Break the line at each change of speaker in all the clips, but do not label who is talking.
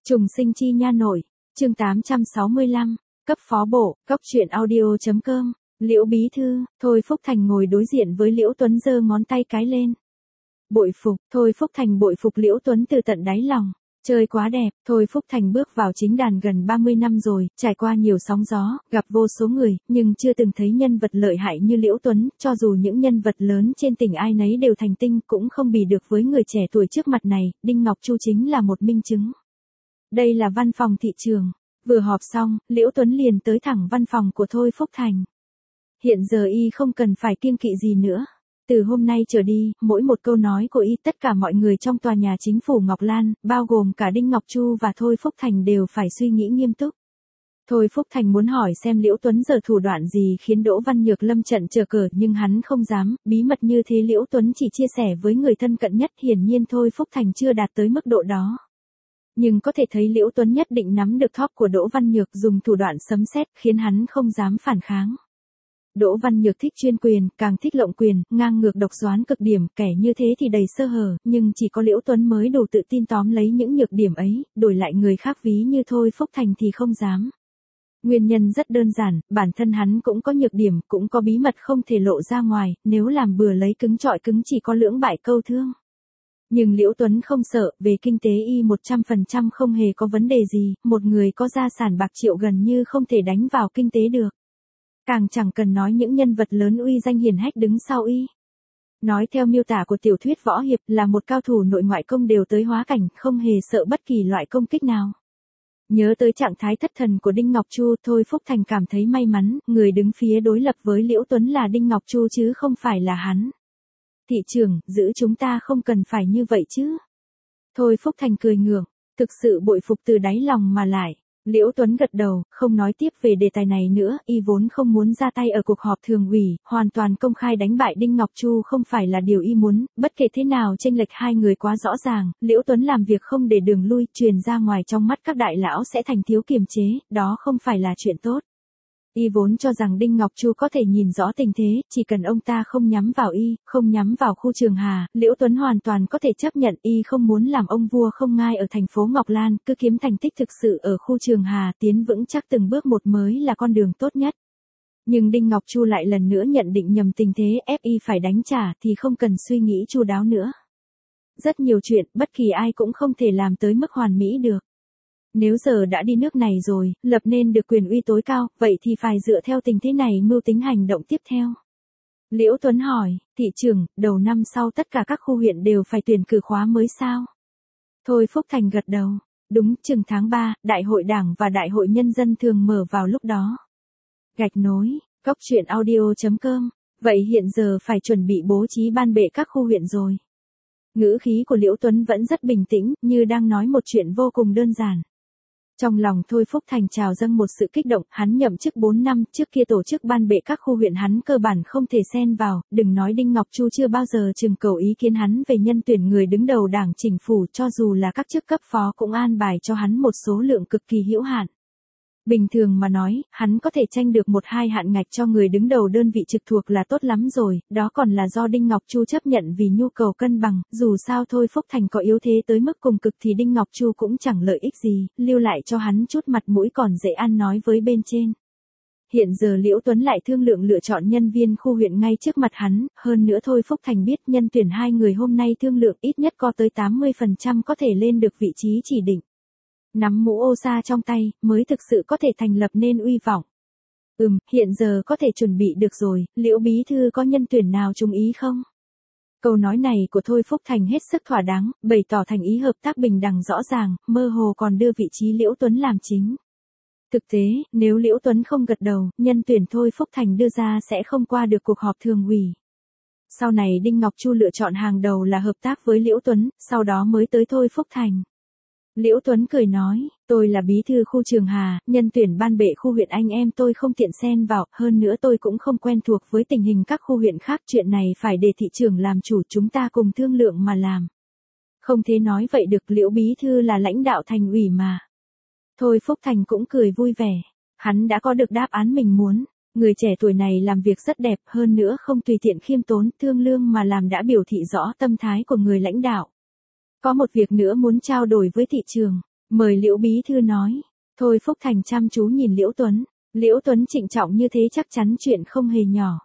Trùng sinh chi nha nội, chương 865, cấp phó bộ, cóc truyện audio.com, Liễu bí thư, Thôi Phúc Thành ngồi đối diện với Liễu Tuấn giơ ngón tay cái lên. Bội phục, Thôi Phúc Thành bội phục Liễu Tuấn từ tận đáy lòng. Chơi quá đẹp, Thôi Phúc Thành bước vào chính đàn gần 30 năm rồi, trải qua nhiều sóng gió, gặp vô số người, nhưng chưa từng thấy nhân vật lợi hại như Liễu Tuấn, cho dù những nhân vật lớn trên tỉnh ai nấy đều thành tinh cũng không bì được với người trẻ tuổi trước mặt này, Đinh Ngọc Chu chính là một minh chứng. Đây là văn phòng thị trường, vừa họp xong, Liễu Tuấn liền tới thẳng văn phòng của Thôi Phúc Thành. Hiện giờ y không cần phải kiêng kỵ gì nữa. Từ hôm nay trở đi, mỗi một câu nói của y tất cả mọi người trong tòa nhà chính phủ Ngọc Lan, bao gồm cả Đinh Ngọc Chu và Thôi Phúc Thành đều phải suy nghĩ nghiêm túc. Thôi Phúc Thành muốn hỏi xem Liễu Tuấn giờ thủ đoạn gì khiến Đỗ Văn Nhược lâm trận chờ cờ nhưng hắn không dám, bí mật như thế Liễu Tuấn chỉ chia sẻ với người thân cận nhất, hiển nhiên Thôi Phúc Thành chưa đạt tới mức độ đó. Nhưng có thể thấy Liễu Tuấn nhất định nắm được thóp của Đỗ Văn Nhược dùng thủ đoạn sấm sét khiến hắn không dám phản kháng. Đỗ Văn Nhược thích chuyên quyền, càng thích lộng quyền, ngang ngược độc đoán cực điểm, kẻ như thế thì đầy sơ hở, nhưng chỉ có Liễu Tuấn mới đủ tự tin tóm lấy những nhược điểm ấy, đổi lại người khác ví như Thôi Phúc Thành thì không dám. Nguyên nhân rất đơn giản, bản thân hắn cũng có nhược điểm, cũng có bí mật không thể lộ ra ngoài, nếu làm bừa lấy cứng trọi cứng chỉ có lưỡng bại câu thương. Nhưng Liễu Tuấn không sợ, về kinh tế y 100% không hề có vấn đề gì, một người có gia sản bạc triệu gần như không thể đánh vào kinh tế được. Càng chẳng cần nói những nhân vật lớn uy danh hiển hách đứng sau y. Nói theo miêu tả của tiểu thuyết võ hiệp là một cao thủ nội ngoại công đều tới hóa cảnh, không hề sợ bất kỳ loại công kích nào. Nhớ tới trạng thái thất thần của Đinh Ngọc Chu, Thôi Phúc Thành cảm thấy may mắn, người đứng phía đối lập với Liễu Tuấn là Đinh Ngọc Chu chứ không phải là hắn. Thị trưởng, giữ chúng ta không cần phải như vậy chứ. Thôi Phúc Thành cười ngượng, thực sự bội phục từ đáy lòng mà lại. Liễu Tuấn gật đầu, không nói tiếp về đề tài này nữa, y vốn không muốn ra tay ở cuộc họp thường ủy, hoàn toàn công khai đánh bại Đinh Ngọc Chu không phải là điều y muốn, bất kể thế nào chênh lệch hai người quá rõ ràng, Liễu Tuấn làm việc không để đường lui, truyền ra ngoài trong mắt các đại lão sẽ thành thiếu kiềm chế, đó không phải là chuyện tốt. Y vốn cho rằng Đinh Ngọc Chu có thể nhìn rõ tình thế, chỉ cần ông ta không nhắm vào y, không nhắm vào khu Trường Hà, Liễu Tuấn hoàn toàn có thể chấp nhận y không muốn làm ông vua không ngai ở thành phố Ngọc Lan, cứ kiếm thành tích thực sự ở khu Trường Hà tiến vững chắc từng bước một mới là con đường tốt nhất. Nhưng Đinh Ngọc Chu lại lần nữa nhận định nhầm tình thế ép y phải đánh trả thì không cần suy nghĩ chu đáo nữa. Rất nhiều chuyện, bất kỳ ai cũng không thể làm tới mức hoàn mỹ được. Nếu giờ đã đi nước này rồi, lập nên được quyền uy tối cao, vậy thì phải dựa theo tình thế này mưu tính hành động tiếp theo. Liễu Tuấn hỏi, thị trưởng, đầu năm sau tất cả các khu huyện đều phải tuyển cử khóa mới sao? Thôi Phúc Thành gật đầu, đúng, chừng tháng 3, đại hội đảng và đại hội nhân dân thường mở vào lúc đó. Gạch nối, cóc truyện audio.com, vậy hiện giờ phải chuẩn bị bố trí ban bệ các khu huyện rồi. Ngữ khí của Liễu Tuấn vẫn rất bình tĩnh, như đang nói một chuyện vô cùng đơn giản. Trong lòng Thôi Phúc Thành trào dâng một sự kích động, hắn nhậm chức 4 năm, trước kia tổ chức ban bệ các khu huyện hắn cơ bản không thể xen vào, đừng nói Đinh Ngọc Chu chưa bao giờ trưng cầu ý kiến hắn về nhân tuyển người đứng đầu đảng chính phủ, cho dù là các chức cấp phó cũng an bài cho hắn một số lượng cực kỳ hữu hạn. Bình thường mà nói, hắn có thể tranh được 1-2 hạn ngạch cho người đứng đầu đơn vị trực thuộc là tốt lắm rồi, đó còn là do Đinh Ngọc Chu chấp nhận vì nhu cầu cân bằng, dù sao Thôi Phúc Thành có yếu thế tới mức cùng cực thì Đinh Ngọc Chu cũng chẳng lợi ích gì, lưu lại cho hắn chút mặt mũi còn dễ ăn nói với bên trên. Hiện giờ Liễu Tuấn lại thương lượng lựa chọn nhân viên khu huyện ngay trước mặt hắn, hơn nữa Thôi Phúc Thành biết nhân tuyển hai người hôm nay thương lượng ít nhất có tới 80% có thể lên được vị trí chỉ định. Nắm mũ ô sa trong tay, mới thực sự có thể thành lập nên uy vọng. Hiện giờ có thể chuẩn bị được rồi, Liễu bí thư có nhân tuyển nào trúng ý không? Câu nói này của Thôi Phúc Thành hết sức thỏa đáng, bày tỏ thành ý hợp tác bình đẳng rõ ràng, mơ hồ còn đưa vị trí Liễu Tuấn làm chính. Thực tế, nếu Liễu Tuấn không gật đầu, nhân tuyển Thôi Phúc Thành đưa ra sẽ không qua được cuộc họp thường ủy. Sau này Đinh Ngọc Chu lựa chọn hàng đầu là hợp tác với Liễu Tuấn, sau đó mới tới Thôi Phúc Thành. Liễu Tuấn cười nói, tôi là bí thư khu Trường Hà, nhân tuyển ban bệ khu huyện anh em tôi không tiện xen vào, hơn nữa tôi cũng không quen thuộc với tình hình các khu huyện khác, chuyện này phải để thị trưởng làm chủ, chúng ta cùng thương lượng mà làm. Không thể nói vậy được, Liễu bí thư là lãnh đạo thành ủy mà. Thôi Phúc Thành cũng cười vui vẻ, hắn đã có được đáp án mình muốn, người trẻ tuổi này làm việc rất đẹp, hơn nữa không tùy tiện khiêm tốn, thương lương mà làm đã biểu thị rõ tâm thái của người lãnh đạo. Có một việc nữa muốn trao đổi với thị trường. Mời Liễu bí thư nói. Thôi Phúc Thành chăm chú nhìn Liễu Tuấn. Liễu Tuấn trịnh trọng như thế chắc chắn chuyện không hề nhỏ.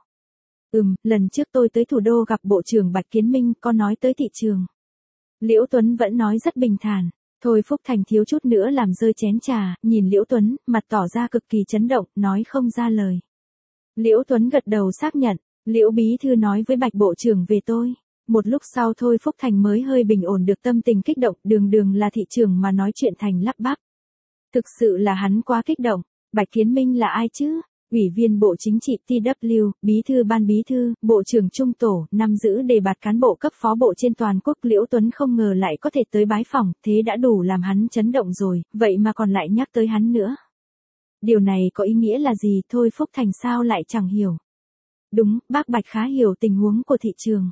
Lần trước tôi tới thủ đô gặp Bộ trưởng Bạch Kiến Minh có nói tới thị trường. Liễu Tuấn vẫn nói rất bình thản. Thôi Phúc Thành thiếu chút nữa làm rơi chén trà, nhìn Liễu Tuấn, mặt tỏ ra cực kỳ chấn động, nói không ra lời. Liễu Tuấn gật đầu xác nhận, Liễu bí thư nói với Bạch Bộ trưởng về tôi. Một lúc sau Thôi Phúc Thành mới hơi bình ổn được tâm tình kích động, đường là thị trường mà nói chuyện thành lắp bắp. Thực sự là hắn quá kích động. Bạch Kiến Minh là ai chứ? Ủy viên Bộ Chính trị TW, Bí thư Ban Bí thư, Bộ trưởng Trung Tổ, năm giữ đề bạt cán bộ cấp phó bộ trên toàn quốc. Liễu Tuấn không ngờ lại có thể tới bái phỏng, thế đã đủ làm hắn chấn động rồi, vậy mà còn lại nhắc tới hắn nữa. Điều này có ý nghĩa là gì? Thôi Phúc Thành sao lại chẳng hiểu. Đúng, bác Bạch khá hiểu tình huống của thị trường.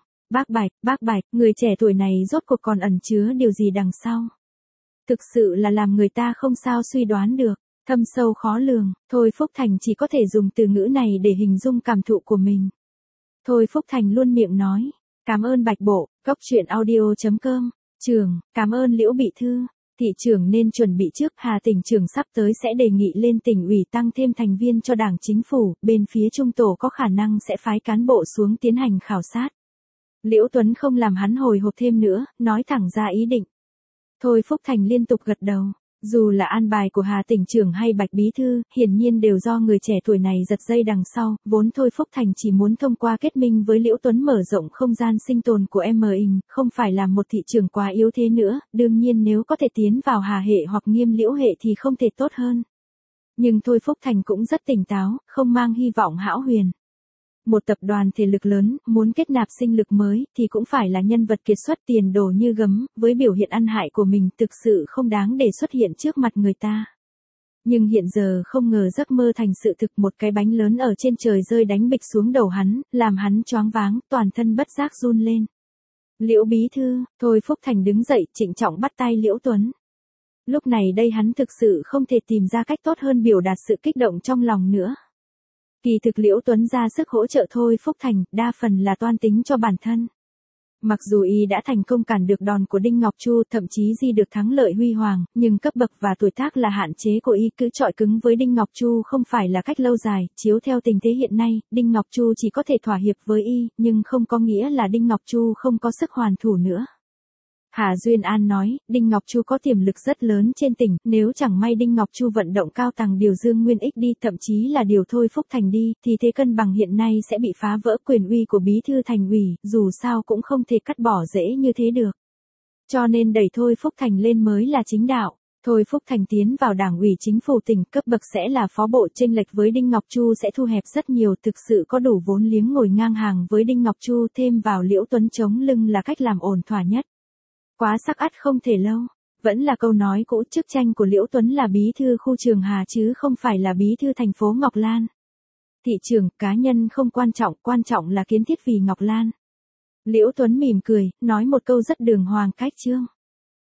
Bác Bạch, người trẻ tuổi này rốt cuộc còn ẩn chứa điều gì đằng sau? Thực sự là làm người ta không sao suy đoán được. Thâm sâu khó lường, Thôi Phúc Thành chỉ có thể dùng từ ngữ này để hình dung cảm thụ của mình. Thôi Phúc Thành luôn miệng nói, cảm ơn Bạch Bộ, coctruyện.audio.com, trưởng, cảm ơn Liễu Bị Thư, thị trưởng nên chuẩn bị trước. Hà tỉnh trưởng sắp tới sẽ đề nghị lên tỉnh ủy tăng thêm thành viên cho đảng chính phủ, bên phía Trung Tổ có khả năng sẽ phái cán bộ xuống tiến hành khảo sát. Liễu Tuấn không làm hắn hồi hộp thêm nữa, nói thẳng ra ý định. Thôi Phúc Thành liên tục gật đầu. Dù là an bài của Hà tỉnh trưởng hay Bạch bí thư, hiển nhiên đều do người trẻ tuổi này giật dây đằng sau, vốn Thôi Phúc Thành chỉ muốn thông qua kết minh với Liễu Tuấn mở rộng không gian sinh tồn của mình, không phải là một thị trường quá yếu thế nữa, đương nhiên nếu có thể tiến vào Hà hệ hoặc Nghiêm Liễu hệ thì không thể tốt hơn. Nhưng Thôi Phúc Thành cũng rất tỉnh táo, không mang hy vọng hão huyền. Một tập đoàn thể lực lớn, muốn kết nạp sinh lực mới, thì cũng phải là nhân vật kiệt xuất tiền đồ như gấm, với biểu hiện ăn hại của mình thực sự không đáng để xuất hiện trước mặt người ta. Nhưng hiện giờ không ngờ giấc mơ thành sự thực, một cái bánh lớn ở trên trời rơi đánh bịch xuống đầu hắn, làm hắn choáng váng, toàn thân bất giác run lên. Liễu bí thư, Thôi Phúc Thành đứng dậy, trịnh trọng bắt tay Liễu Tuấn. Lúc này đây hắn thực sự không thể tìm ra cách tốt hơn biểu đạt sự kích động trong lòng nữa. Kỳ thực Liễu Tuấn ra sức hỗ trợ Thôi Phúc Thành, đa phần là toan tính cho bản thân. Mặc dù y đã thành công cản được đòn của Đinh Ngọc Chu, thậm chí ghi được thắng lợi huy hoàng, nhưng cấp bậc và tuổi tác là hạn chế của y, cứ chọi cứng với Đinh Ngọc Chu không phải là cách lâu dài. Chiếu theo tình thế hiện nay, Đinh Ngọc Chu chỉ có thể thỏa hiệp với y, nhưng không có nghĩa là Đinh Ngọc Chu không có sức hoàn thủ nữa. Hà Duyên An nói, Đinh Ngọc Chu có tiềm lực rất lớn trên tỉnh, nếu chẳng may Đinh Ngọc Chu vận động cao tầng điều Dương Nguyên Ích đi, thậm chí là điều Thôi Phúc Thành đi, thì thế cân bằng hiện nay sẽ bị phá vỡ. Quyền uy của bí thư thành ủy, dù sao cũng không thể cắt bỏ dễ như thế được. Cho nên đẩy Thôi Phúc Thành lên mới là chính đạo. Thôi Phúc Thành tiến vào đảng ủy chính phủ tỉnh, cấp bậc sẽ là phó bộ, chênh lệch với Đinh Ngọc Chu sẽ thu hẹp rất nhiều, thực sự có đủ vốn liếng ngồi ngang hàng với Đinh Ngọc Chu, thêm vào Liễu Tuấn chống lưng là cách làm ổn thỏa nhất. Quá sắc ắt không thể lâu. Vẫn là câu nói cũ, chức tranh của Liễu Tuấn là bí thư khu Trường Hà chứ không phải là bí thư thành phố Ngọc Lan. Thị trường, cá nhân không quan trọng là kiến thiết vì Ngọc Lan. Liễu Tuấn mỉm cười, nói một câu rất đường hoàng cách chương.